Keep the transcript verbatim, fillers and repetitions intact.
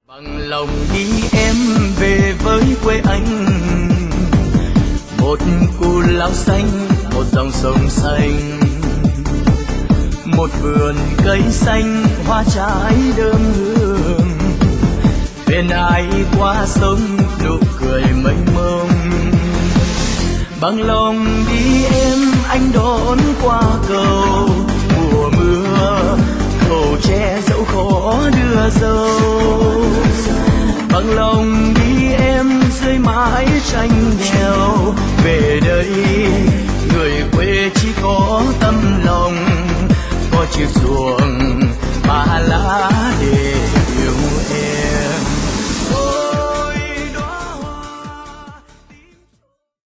Bằng lòng đi em về với quê anh, một cù lao xanh, một dòng sông xanh, một vườn cây xanh hoa trái đơm hương. Bên ai qua sông nụ cười mênh mông. Bằng lòng đi em anh đón qua cầu, mùa mưa cầu tre dẫu khó đưa dâu. Bằng lòng đi em dưới mái tranh nghèo, về đây người quê chỉ có tâm lòng, có chiếc xuồng ba lá để yêu em.